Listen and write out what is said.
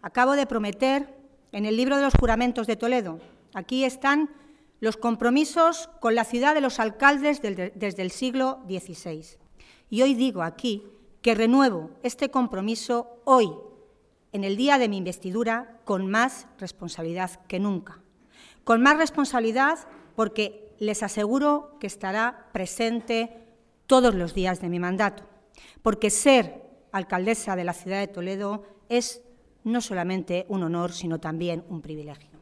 acabo de prometer en el libro de los juramentos de Toledo. Aquí están los compromisos con la ciudad de los alcaldes desde el siglo XVI. Y hoy digo aquí que renuevo este compromiso hoy, en el día de mi investidura, con más responsabilidad que nunca. Con más responsabilidad porque les aseguro que estará presente todos los días de mi mandato, porque ser alcaldesa de la ciudad de Toledo es no solamente un honor, sino también un privilegio.